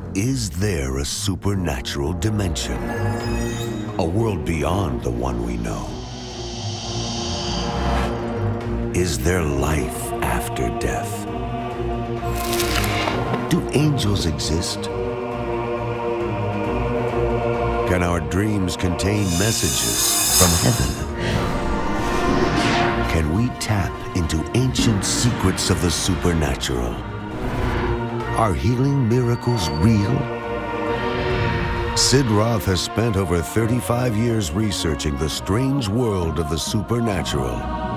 Is there a supernatural dimension? A world beyond the one we know? Is there life after death? Do angels exist? Can our dreams contain messages from heaven? Can we tap into ancient secrets of the supernatural? Are healing miracles real? Sid Roth has spent over 35 years researching the strange world of the supernatural.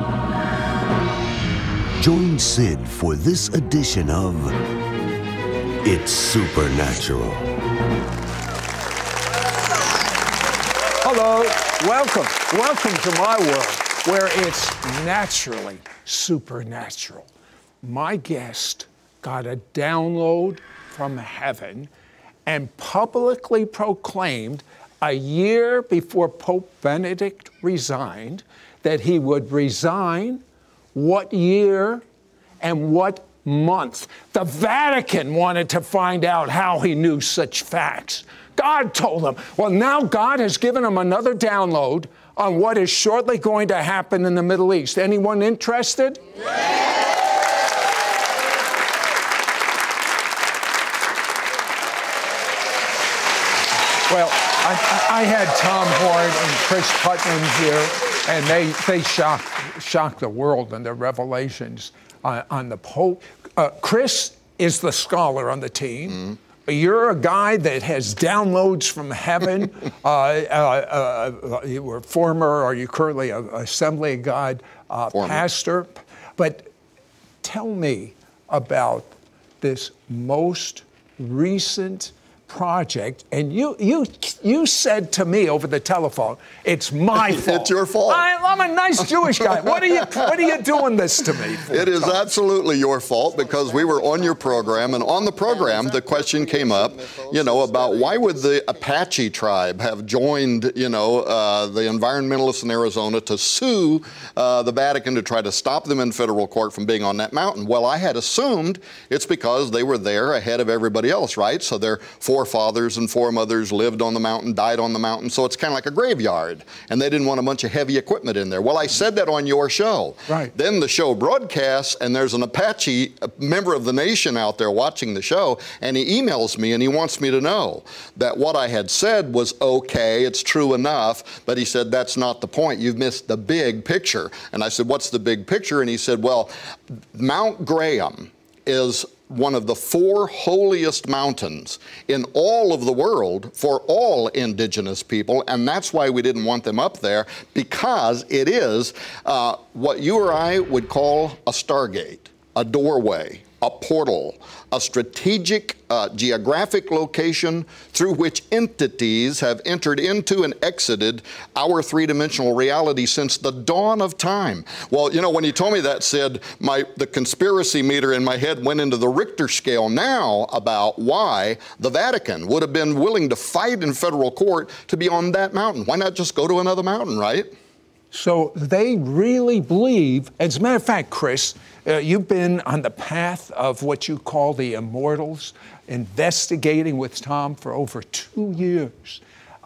Join Sid for this edition of It's Supernatural. Hello, welcome to my world, where it's naturally supernatural. My guest got a download from heaven and publicly proclaimed a year before Pope Benedict resigned that he would resign. What year and what month? The Vatican wanted to find out how he knew such facts. God told him. Well, now God has given him another download on what is shortly going to happen in the Middle East. Anyone interested? Well, I had Tom Horn and Chris Putnam here, and they shocked the world in their revelations on the Pope. Chris is the scholar on the team. Mm-hmm. You're a guy that has downloads from heaven. You were are you currently an Assembly of God pastor? But tell me about this most recent project, and you said to me over the telephone, it's my fault. It's your fault. I'm a nice Jewish guy. What are you doing this to me for? It is absolutely your fault, because we were on your program, and on the program the question came up, about why would the Apache tribe have joined, the environmentalists in Arizona to sue the Vatican to try to stop them in federal court from being on that mountain. Well, I had assumed it's because they were there ahead of everybody else, right? So their forefathers and foremothers lived on the mountain, died on the mountain, so it's kind of like a graveyard, and they didn't want a bunch of heavy equipment in there. Well, I said that on your show. Right. Then the show broadcasts, and there's an Apache, a member of the nation out there watching the show, and he emails me and he wants me to know that what I had said was okay, it's true enough, but he said, that's not the point. You've missed the big picture. And I said, what's the big picture? And he said, well, Mount Graham is one of the 4 holiest mountains in all of the world for all indigenous people, and that's why we didn't want them up there, because it is what you or I would call a stargate, a doorway, a portal, a strategic geographic location through which entities have entered into and exited our 3-dimensional reality since the dawn of time. Well, when you told me that, Sid, the conspiracy meter in my head went into the Richter scale now about why the Vatican would have been willing to fight in federal court to be on that mountain. Why not just go to another mountain, right? So they really believe, as a matter of fact, Chris, you've been on the path of what you call the immortals, investigating with Tom for over 2 years.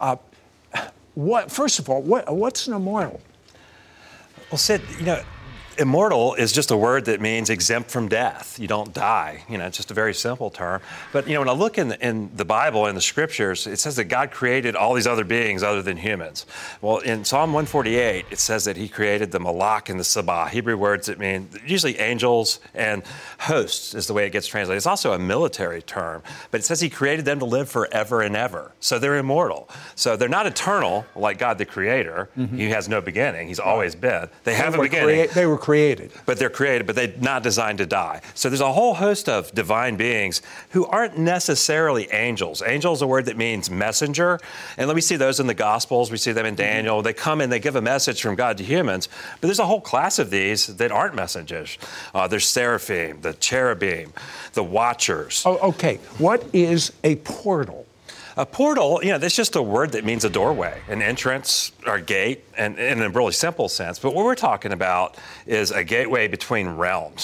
First of all, what's an immortal? Well, Sid, immortal is just a word that means exempt from death. You don't die. It's just a very simple term. But, when I look in the Bible, in the scriptures, it says that God created all these other beings other than humans. Well, in Psalm 148, it says that he created the Malach and the Sabah, Hebrew words that mean usually angels and hosts is the way it gets translated. It's also a military term, but it says he created them to live forever and ever. So they're immortal. So they're not eternal like God the Creator. Mm-hmm. He has no beginning. He's always been. They have a beginning. They were created. But they're created, but they're not designed to die. So there's a whole host of divine beings who aren't necessarily angels. Angel is a word that means messenger. And we see those in the Gospels. We see them in Daniel. They come and they give a message from God to humans. But there's a whole class of these that aren't messengers. There's seraphim, the cherubim, the watchers. Oh, okay. What is a portal? A portal, that's just a word that means a doorway, an entrance or a gate, and in a really simple sense. But what we're talking about is a gateway between realms.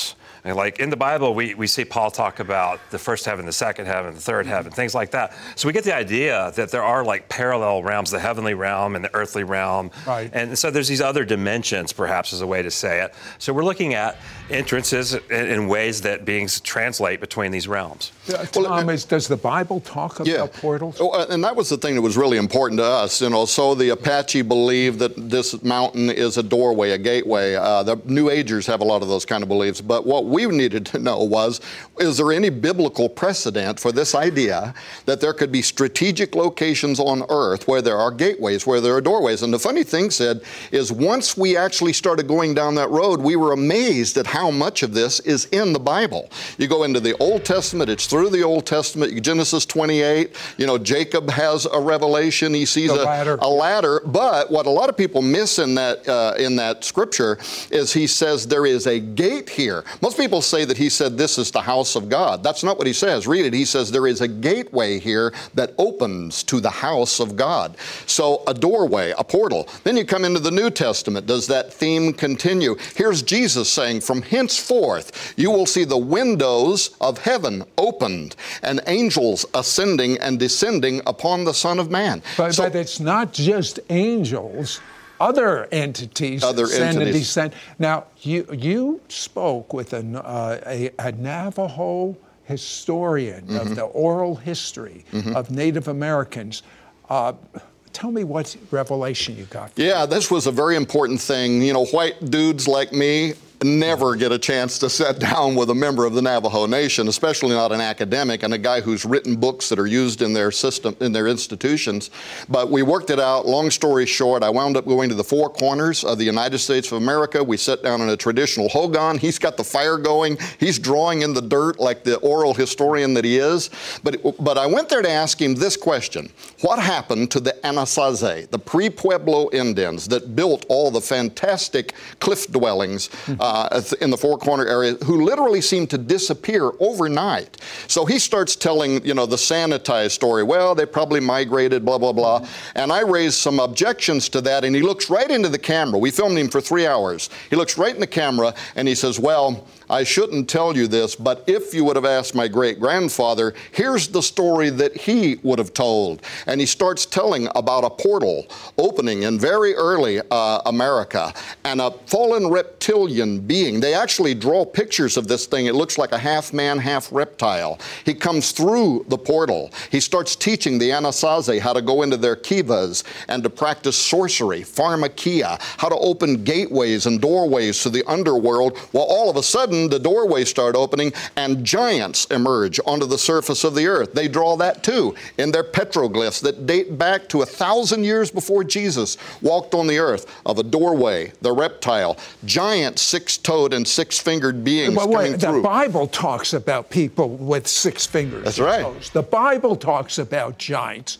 And like in the Bible, we see Paul talk about the first heaven, the second heaven, the third heaven, things like that. So we get the idea that there are like parallel realms, the heavenly realm and the earthly realm. Right. And so there's these other dimensions, perhaps is a way to say it. So we're looking at entrances in ways that beings translate between these realms. Thomas, does the Bible talk about portals? And that was the thing that was really important to us. So the Apache believe that this mountain is a doorway, a gateway. The New Agers have a lot of those kind of beliefs. But what we needed to know was, is there any biblical precedent for this idea that there could be strategic locations on earth where there are gateways, where there are doorways? And the funny thing, Sid, is once we actually started going down that road, we were amazed at how much of this is in the Bible. You go into the Old Testament, it's through the Old Testament, Genesis 28, Jacob has a revelation, he sees a ladder. But what a lot of people miss in that scripture is he says there is a gate here. Most people say that he said this is the house of God. That's not what he says. Read it. He says there is a gateway here that opens to the house of God. So a doorway, a portal. Then you come into the New Testament. Does that theme continue? Here's Jesus saying, from henceforth you will see the windows of heaven opened and angels ascending and descending upon the Son of Man. But it's not just angels. Other entities ascend and descend. Now, you spoke with a Navajo historian of the oral history of Native Americans. Tell me what revelation you got. Yeah, this was a very important thing. White dudes like me never get a chance to sit down with a member of the Navajo Nation, especially not an academic and a guy who's written books that are used in their system, in their institutions. But we worked it out. Long story short, I wound up going to the four corners of the United States of America. We sat down in a traditional hogan. He's got the fire going. He's drawing in the dirt like the oral historian that he is. But I went there to ask him this question. What happened to the Anasazi, the pre-Pueblo Indians that built all the fantastic cliff dwellings in the Four Corner area, who literally seemed to disappear overnight? So he starts telling, the sanitized story. Well, they probably migrated, blah, blah, blah. And I raised some objections to that, and he looks right into the camera. We filmed him for 3 hours. He looks right in the camera, and he says, well, I shouldn't tell you this, but if you would have asked my great-grandfather, here's the story that he would have told. And he starts telling about a portal opening in very early America, and a fallen reptilian being. They actually draw pictures of this thing. It looks like a half-man, half-reptile. He comes through the portal. He starts teaching the Anasazi how to go into their kivas and to practice sorcery, pharmakia, how to open gateways and doorways to the underworld. Well, all of a sudden, the doorways start opening and giants emerge onto the surface of the earth. They draw that too in their petroglyphs that date back to 1,000 years before Jesus walked on the earth, of a doorway, the reptile, giant six-toed and six-fingered beings coming through. The Bible talks about people with 6 fingers. That's right. Toes. The Bible talks about giants.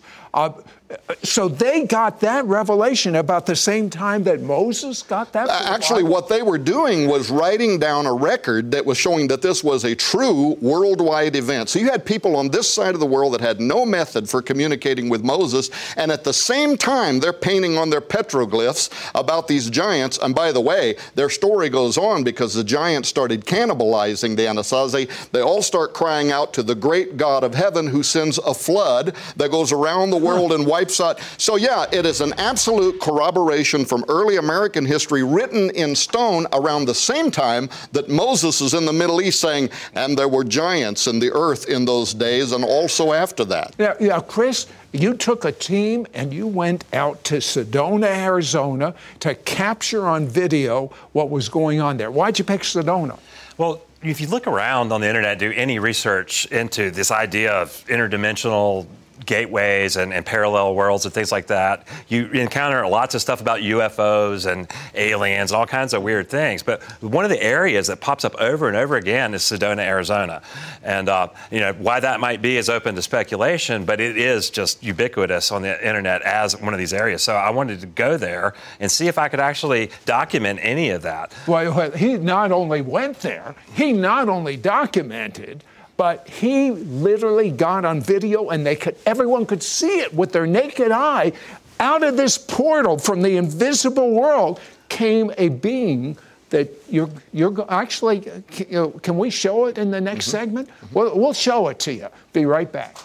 So they got that revelation about the same time that Moses got that? Actually, what they were doing was writing down a record that was showing that this was a true worldwide event. So you had people on this side of the world that had no method for communicating with Moses, and at the same time, they're painting on their petroglyphs about these giants. And by the way, their story goes on because the giants started cannibalizing the Anasazi. They all start crying out to the great God of heaven, who sends a flood that goes around the world and wipes out. So yeah, it is an absolute corroboration from early American history, written in stone around the same time that Moses is in the Middle East saying, and there were giants in the earth in those days, and also after that. Yeah, Chris, you took a team and you went out to Sedona, Arizona to capture on video what was going on there. Why'd you pick Sedona? Well, if you look around on the internet, do any research into this idea of interdimensional gateways and parallel worlds and things like that, you encounter lots of stuff about UFOs and aliens and all kinds of weird things. But one of the areas that pops up over and over again is Sedona, Arizona. And, why that might be is open to speculation, but it is just ubiquitous on the internet as one of these areas. So I wanted to go there and see if I could actually document any of that. Well, he not only went there, he not only documented, but he literally got on video, and everyone could see it with their naked eye. Out of this portal from the invisible world came a being that actually, can we show it in the next segment? We'll show it to you. Be right back.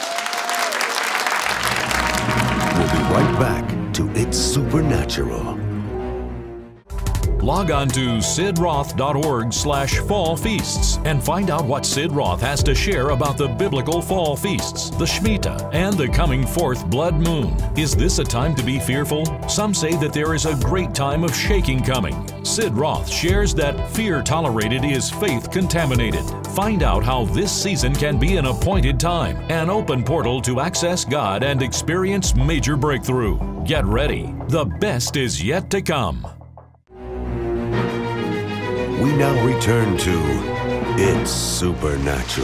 We'll be right back to It's Supernatural. Log on to sidroth.org/fall feasts and find out what Sid Roth has to share about the biblical fall feasts, the Shemitah, and the coming fourth blood moon. Is this a time to be fearful? Some say that there is a great time of shaking coming. Sid Roth shares that fear tolerated is faith contaminated. Find out how this season can be an appointed time, an open portal to access God and experience major breakthrough. Get ready. The best is yet to come. We now return to It's Supernatural.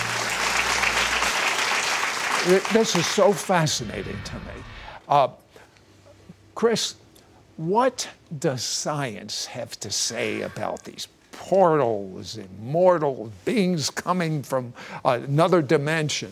This is so fascinating to me. Chris, what does science have to say about these portals, immortal beings coming from another dimension?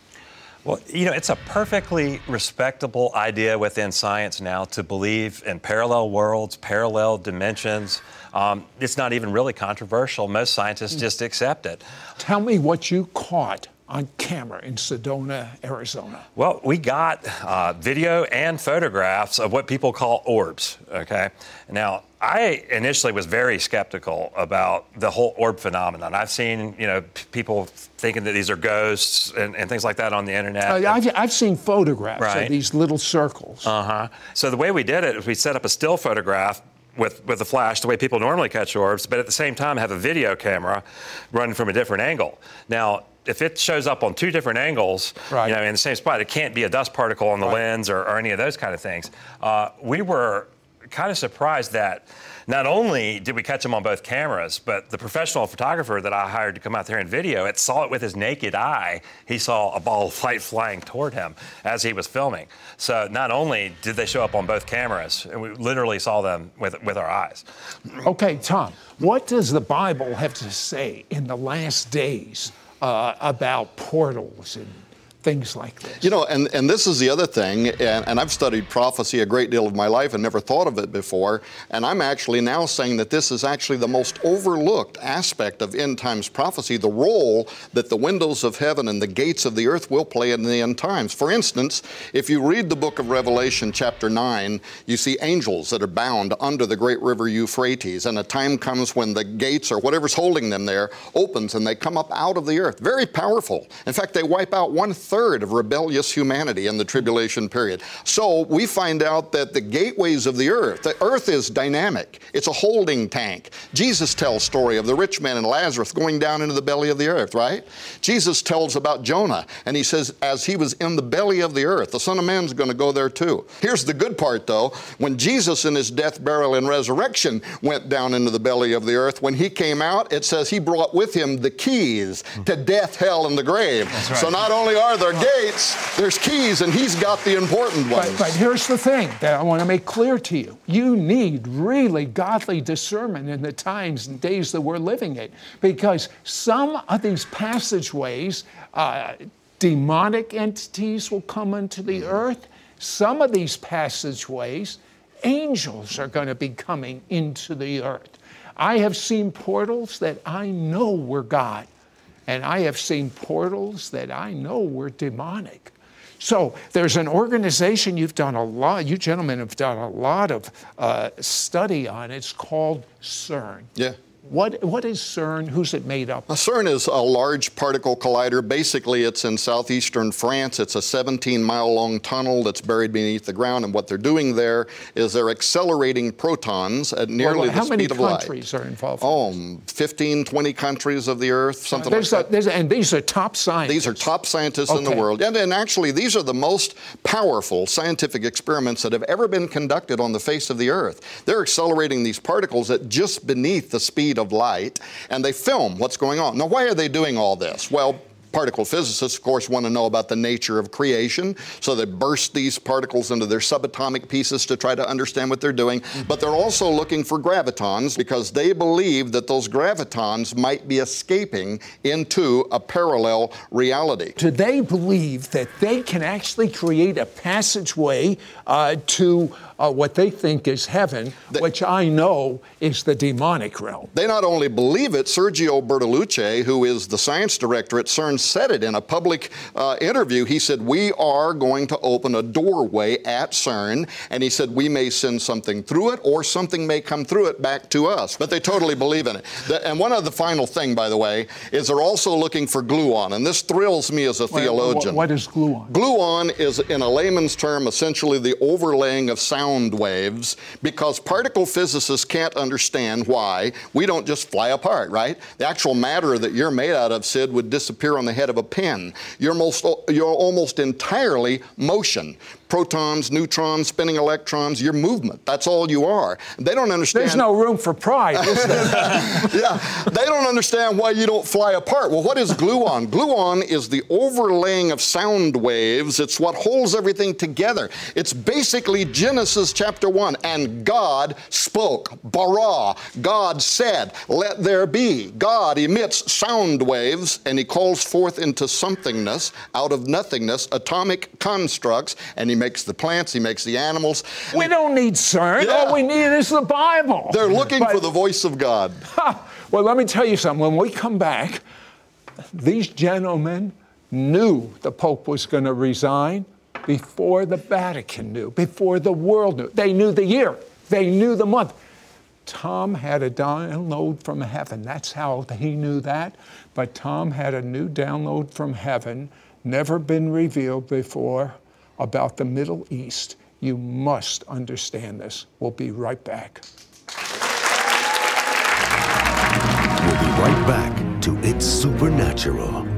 Well, it's a perfectly respectable idea within science now to believe in parallel worlds, parallel dimensions. It's not even really controversial. Most scientists just accept it. Tell me what you caught on camera in Sedona, Arizona. Well, we got video and photographs of what people call orbs, okay? Now, I initially was very skeptical about the whole orb phenomenon. I've seen, people thinking that these are ghosts and things like that on the internet. I've seen photographs of these little circles. So the way we did it is we set up a still photograph with a flash, the way people normally catch orbs, but at the same time have a video camera running from a different angle. Now, if it shows up on two different angles, in the same spot, it can't be a dust particle on the lens or any of those kind of things. We were kind of surprised that not only did we catch them on both cameras, but the professional photographer that I hired to come out there and video it saw it with his naked eye. He saw a ball of light flying toward him as he was filming. So not only did they show up on both cameras, and we literally saw them with our eyes. Okay, Tom, what does the Bible have to say in the last days about portals and things like this? And this is the other thing, and I've studied prophecy a great deal of my life and never thought of it before, and I'm actually now saying that this is actually the most overlooked aspect of end times prophecy, the role that the windows of heaven and the gates of the earth will play in the end times. For instance, if you read the book of Revelation chapter 9, you see angels that are bound under the great river Euphrates, and a time comes when the gates or whatever's holding them there opens and they come up out of the earth. Very powerful. In fact, they wipe out 1/3 of rebellious humanity in the tribulation period. So we find out that the gateways of the earth is dynamic. It's a holding tank. Jesus tells story of the rich man and Lazarus going down into the belly of the earth, right? Jesus tells about Jonah, and he says, as he was in the belly of the earth, the Son of Man's going to go there too. Here's the good part though. When Jesus in his death, burial, and resurrection went down into the belly of the earth, when he came out, it says he brought with him the keys to death, hell, and the grave. That's right. So not only are there gates, there's keys, and he's got the important ones. But here's the thing that I want to make clear to you. You need really godly discernment in the times and days that we're living in, because some of these passageways, demonic entities will come into the earth. Some of these passageways, angels are going to be coming into the earth. I have seen portals that I know were God. And I have seen portals that I know were demonic. So there's an organization you gentlemen have done a lot of study on. It's called CERN. Yeah. What is CERN? Who's it made up of? CERN is a large particle collider. Basically, it's in southeastern France. It's a 17-mile-long tunnel that's buried beneath the ground, and what they're doing there is they're accelerating protons at nearly the speed of light. How many countries are involved? 15, 20 countries of the Earth, something like that. And these are top scientists? These are top scientists in the world. And actually, these are the most powerful scientific experiments that have ever been conducted on the face of the Earth. They're accelerating these particles at just beneath the speed of light, and they film what's going on. Now, why are they doing all this? Well, particle physicists, of course, want to know about the nature of creation, so they burst these particles into their subatomic pieces to try to understand what they're doing. But they're also looking for gravitons because they believe that those gravitons might be escaping into a parallel reality. Do they believe that they can actually create a passageway to what they think is heaven, which I know is the demonic realm? They not only believe it, Sergio Bertolucci, who is the science director at CERN, said it in a public interview. He said, we are going to open a doorway at CERN, and he said we may send something through it or something may come through it back to us. But they totally believe in it. And one other final thing, by the way, is they're also looking for gluon, and this thrills me as a theologian. What is gluon? Gluon is, in a layman's term, essentially the overlaying of sound waves, because particle physicists can't understand why we don't just fly apart, right? The actual matter that you're made out of, Sid, would disappear on the head of a pin. You're almost entirely motion. Protons, neutrons, spinning electrons, your movement. That's all you are. They don't understand. There's no room for pride, is there? Yeah, they don't understand why you don't fly apart. Well, what is gluon? Gluon is the overlaying of sound waves. It's what holds everything together. It's basically Genesis chapter 1. And God spoke. Bara. God said, let there be. God emits sound waves, and he calls forth into somethingness, out of nothingness, atomic constructs, and he makes the plants, he makes the animals. We don't need CERN. Yeah. All we need is the Bible. They're looking for the voice of God. Well, let me tell you something. When we come back, these gentlemen knew the Pope was going to resign before the Vatican knew, before the world knew. They knew the year. They knew the month. Tom had a download from heaven. That's how he knew that. But Tom had a new download from heaven, never been revealed before, about the Middle East. You must understand this. We'll be right back. We'll be right back to It's Supernatural.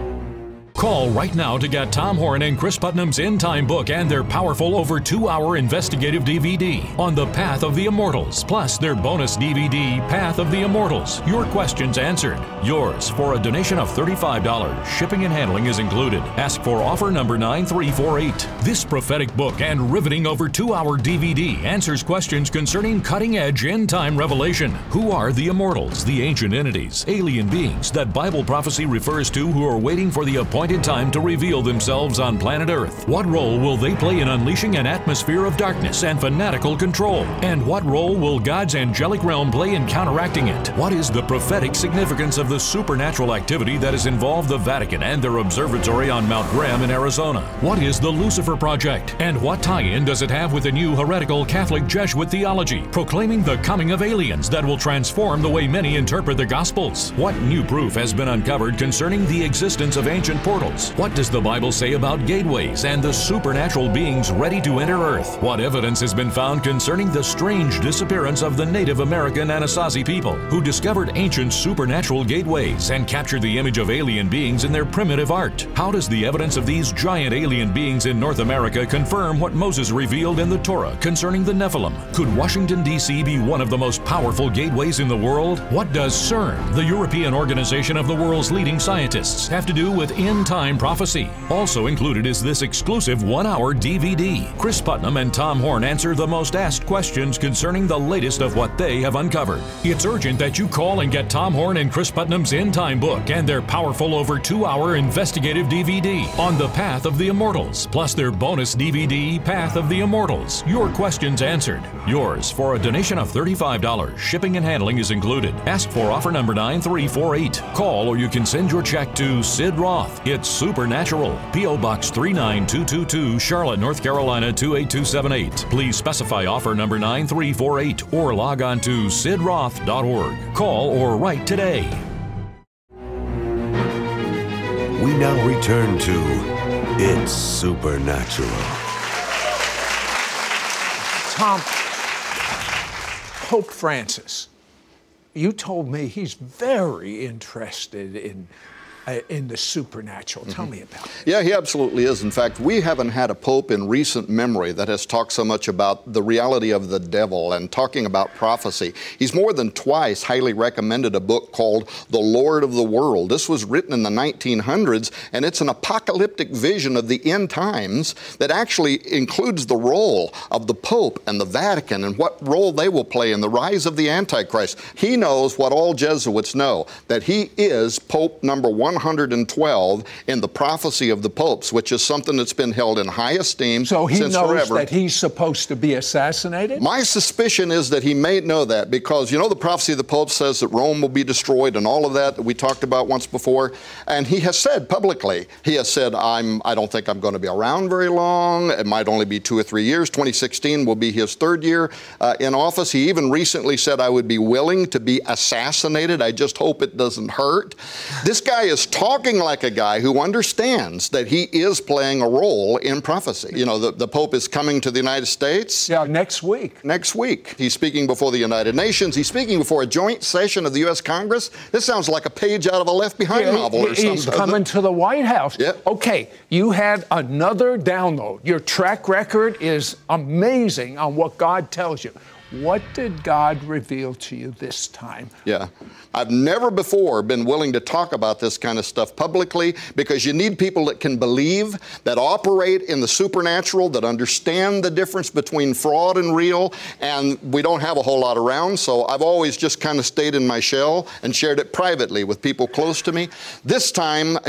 Call right now to get Tom Horn and Chris Putnam's End Time book and their powerful over 2-hour investigative DVD on the Path of the Immortals, plus their bonus DVD, Path of the Immortals. Your questions answered. Yours for a donation of $35. Shipping and handling is included. Ask for offer number 9348. This prophetic book and riveting over 2-hour DVD answers questions concerning cutting-edge end-time revelation. Who are the Immortals, the ancient entities, alien beings that Bible prophecy refers to who are waiting for the appointed time to reveal themselves on planet Earth? What role will they play in unleashing an atmosphere of darkness and fanatical control? And what role will God's angelic realm play in counteracting it? What is the prophetic significance of the supernatural activity that has involved the Vatican and their observatory on Mount Graham in Arizona? What is the Lucifer Project? And what tie-in does it have with the new heretical Catholic Jesuit theology, proclaiming the coming of aliens that will transform the way many interpret the Gospels? What new proof has been uncovered concerning the existence of ancient portals? What does the Bible say about gateways and the supernatural beings ready to enter Earth? What evidence has been found concerning the strange disappearance of the Native American Anasazi people who discovered ancient supernatural gateways and captured the image of alien beings in their primitive art? How does the evidence of these giant alien beings in North America confirm what Moses revealed in the Torah concerning the Nephilim? Could Washington, D.C. be one of the most powerful gateways in the world? What does CERN, the European organization of the world's leading scientists, have to do with end-time prophecy? Also included is this exclusive 1-hour DVD. Chris Putnam and Tom Horn answer the most asked questions concerning the latest of what they have uncovered. It's urgent that you call and get Tom Horn and Chris Putnam's End Time book and their powerful over 2-hour investigative DVD on the Path of the Immortals, plus their bonus DVD, Path of the Immortals. Your questions answered. Yours for a donation of $35. Shipping and handling is included. Ask for offer number 9348. Call or you can send your check to Sid Roth. It's Supernatural. P.O. Box 39222, Charlotte, North Carolina 28278. Please specify offer number 9348 or log on to sidroth.org. Call or write today. We now return to It's Supernatural. Tom, Pope Francis, you told me he's very interested in in the supernatural. Tell me about it. Yeah, he absolutely is. In fact, we haven't had a pope in recent memory that has talked so much about the reality of the devil and talking about prophecy. He's more than twice highly recommended a book called The Lord of the World. This was written in the 1900s, and it's an apocalyptic vision of the end times that actually includes the role of the Pope and the Vatican and what role they will play in the rise of the Antichrist. He knows what all Jesuits know, that he is Pope number 112 in the prophecy of the popes, which is something that's been held in high esteem since forever. So he knows that he's supposed to be assassinated? My suspicion is that he may know that because, you know, the prophecy of the Pope says that Rome will be destroyed and all of that we talked about once before. And he has said publicly, he has said, I don't think I'm going to be around very long. It might only be 2 or 3 years. 2016 will be his third year in office. He even recently said, I would be willing to be assassinated. I just hope it doesn't hurt. This guy is talking like a guy who understands that he is playing a role in prophecy. You know, the Pope is coming to the United States. Yeah, next week. Next week. He's speaking before the United Nations. He's speaking before a joint session of the U.S. Congress. This sounds like a page out of a Left Behind novel or something. He's coming to the White House. Yep. Okay, you had another download. Your track record is amazing on what God tells you. What did God reveal to you this time? Yeah. I've never before been willing to talk about this kind of stuff publicly because you need people that can believe, that operate in the supernatural, that understand the difference between fraud and real, and we don't have a whole lot around, so I've always just kind of stayed in my shell and shared it privately with people close to me. This time,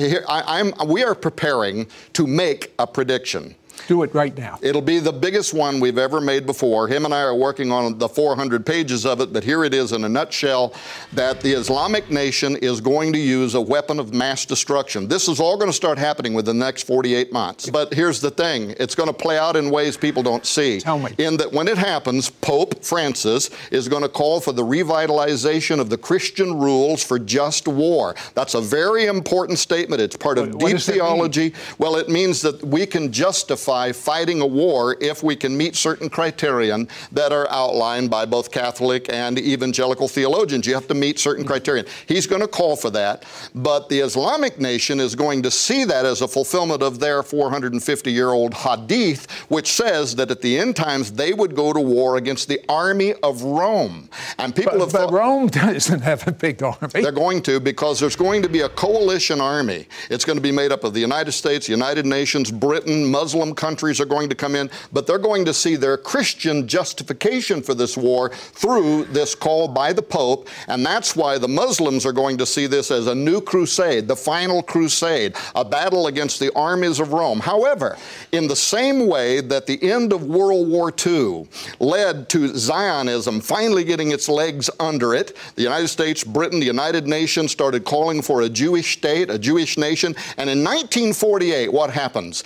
we are preparing to make a prediction. Do it right now. It'll be the biggest one we've ever made before. Him and I are working on the 400 pages of it, but here it is in a nutshell, that the Islamic nation is going to use a weapon of mass destruction. This is all going to start happening within the next 48 months. But here's the thing. It's going to play out in ways people don't see. Tell me. In that when it happens, Pope Francis is going to call for the revitalization of the Christian rules for just war. That's a very important statement. It's part of deep theology. Well, it means that we can justify fighting a war if we can meet certain criterion that are outlined by both Catholic and evangelical theologians. You have to meet certain criterion. He's going to call for that, but the Islamic nation is going to see that as a fulfillment of their 450-year-old hadith, which says that at the end times they would go to war against the army of Rome. And people have thought, but Rome doesn't have a big army. They're going to, because there's going to be a coalition army. It's going to be made up of the United States, United Nations, Britain, Muslim countries are going to come in, but they're going to see their Christian justification for this war through this call by the Pope, and that's why the Muslims are going to see this as a new crusade, the final crusade, a battle against the armies of Rome. However, in the same way that the end of World War II led to Zionism finally getting its legs under it, the United States, Britain, the United Nations started calling for a Jewish state, a Jewish nation, and in 1948, what happens?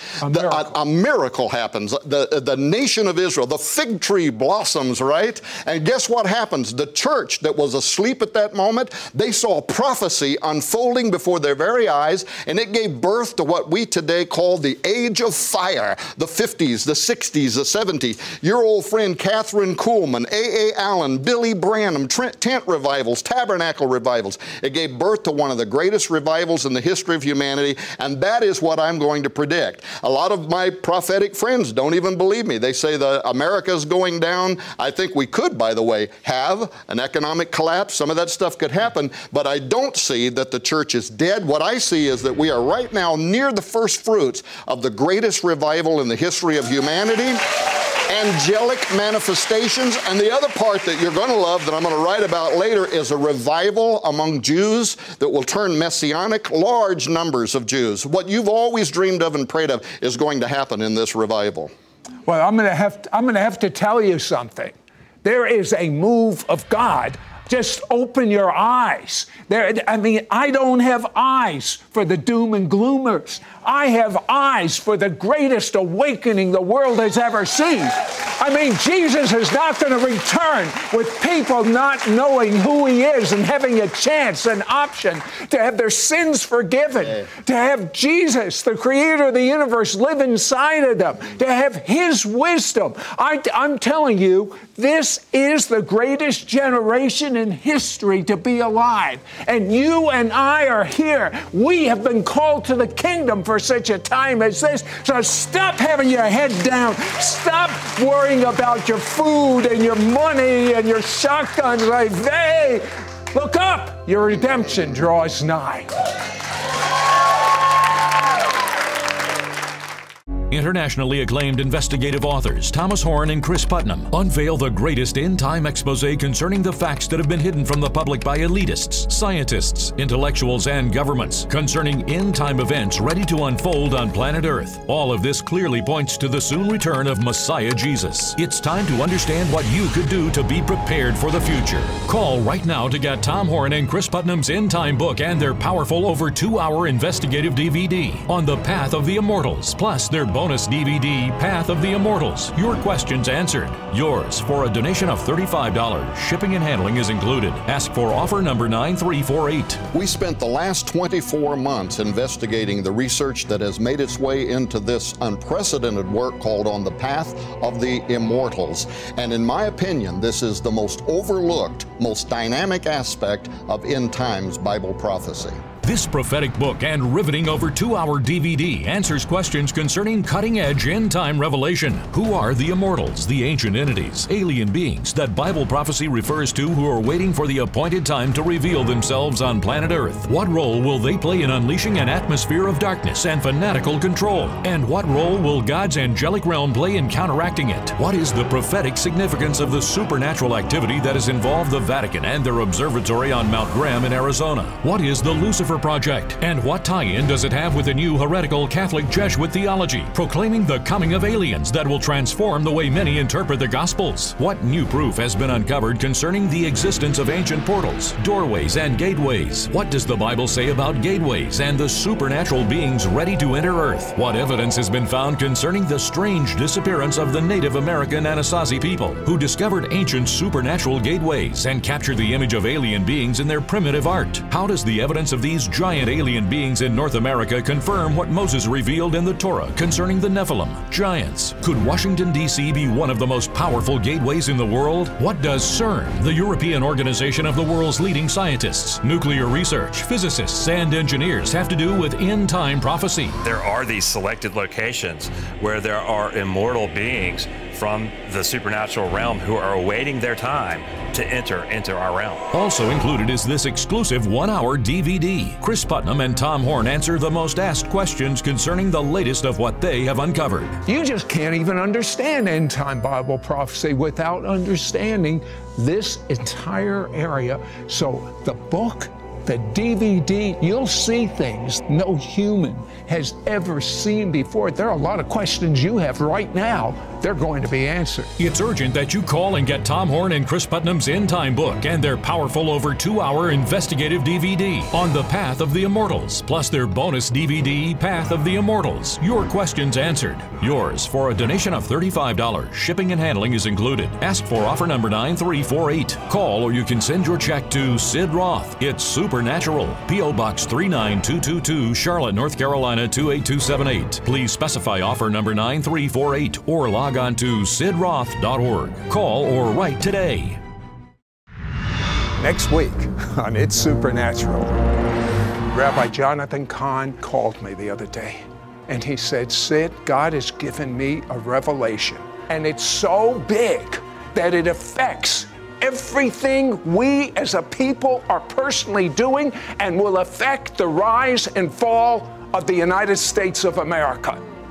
A miracle happens. The nation of Israel, the fig tree blossoms, right? And guess what happens? The church that was asleep at that moment, they saw prophecy unfolding before their very eyes, and it gave birth to what we today call the Age of Fire, the 50s, the 60s, the 70s. Your old friend Catherine Kuhlman, A.A. Allen, Billy Branham, tent revivals, tabernacle revivals. It gave birth to one of the greatest revivals in the history of humanity, and that is what I'm going to predict. A lot of my prophetic friends don't even believe me. They say the America's going down. I think we could, by the way, have an economic collapse. Some of that stuff could happen, but I don't see that the church is dead. What I see is that we are right now near the first fruits of the greatest revival in the history of humanity. Angelic manifestations, and the other part that you're going to love that I'm going to write about later is a revival among Jews that will turn messianic, large numbers of Jews. What you've always dreamed of and prayed of is going to happen in this revival. Well, I'm going to have to tell you something. There is a move of God. Just open your eyes. I don't have eyes for the doom and gloomers. I have eyes for the greatest awakening the world has ever seen. Jesus is not going to return with people not knowing who he is and having a chance, an option to have their sins forgiven, to have Jesus, the creator of the universe, live inside of them, to have his wisdom. I'm telling you, this is the greatest generation reason in history to be alive. And you and I are here. We have been called to the kingdom for such a time as this. So stop having your head down. Stop worrying about your food and your money and your shotguns. Like, hey, look up. Your redemption draws nigh. Internationally acclaimed investigative authors Thomas Horn and Chris Putnam unveil the greatest end-time exposé concerning the facts that have been hidden from the public by elitists, scientists, intellectuals, and governments concerning end-time events ready to unfold on planet Earth. All of this clearly points to the soon return of Messiah Jesus. It's time to understand what you could do to be prepared for the future. Call right now to get Tom Horn and Chris Putnam's end-time book and their powerful over 2-hour investigative DVD on the path of the immortals, plus their bonus DVD, Path of the Immortals. Your questions answered. Yours for a donation of $35. Shipping and handling is included. Ask for offer number 9348. We spent the last 24 months investigating the research that has made its way into this unprecedented work called On the Path of the Immortals. And in my opinion, this is the most overlooked, most dynamic aspect of end times Bible prophecy. This prophetic book and riveting over 2-hour DVD answers questions concerning cutting-edge end-time revelation. Who are the immortals, the ancient entities, alien beings that Bible prophecy refers to who are waiting for the appointed time to reveal themselves on planet Earth? What role will they play in unleashing an atmosphere of darkness and fanatical control? And what role will God's angelic realm play in counteracting it? What is the prophetic significance of the supernatural activity that has involved the Vatican and their observatory on Mount Graham in Arizona? What is the Lucifer Project, and what tie-in does it have with the new heretical Catholic Jesuit theology proclaiming the coming of aliens that will transform the way many interpret the Gospels? What new proof has been uncovered concerning the existence of ancient portals, doorways, and gateways? What does the Bible say about gateways and the supernatural beings ready to enter Earth? What evidence has been found concerning the strange disappearance of the Native American Anasazi people who discovered ancient supernatural gateways and captured the image of alien beings in their primitive art? How does the evidence of these giant alien beings in North America confirm what Moses revealed in the Torah concerning the Nephilim, giants? Could Washington, D.C. be one of the most powerful gateways in the world? What does CERN, the European organization of the world's leading scientists, nuclear research, physicists, and engineers, have to do with end-time prophecy? There are these selected locations where there are immortal beings from the supernatural realm who are awaiting their time to enter into our realm. Also included is this exclusive 1-hour DVD. Chris Putnam and Tom Horn answer the most asked questions concerning the latest of what they have uncovered. You just can't even understand end-time Bible prophecy without understanding this entire area. So the book, the DVD, you'll see things no human has ever seen before. There are a lot of questions you have right now. They're going to be answered. It's urgent that you call and get Tom Horn and Chris Putnam's End Time book and their powerful over 2-hour investigative DVD on the Path of the Immortals, plus their bonus DVD, Path of the Immortals. Your questions answered. Yours for a donation of $35. Shipping and handling is included. Ask for offer number 9348. Call or you can send your check to Sid Roth. It's Supernatural. P.O. Box 39222, Charlotte, North Carolina 28278. Please specify offer number 9348 or log on to sidroth.org. Call or write today. Next week on It's Supernatural, Rabbi Jonathan Cahn called me the other day and he said, Sid, God has given me a revelation and it's so big that it affects everything we as a people are personally doing and will affect the rise and fall of the United States of America.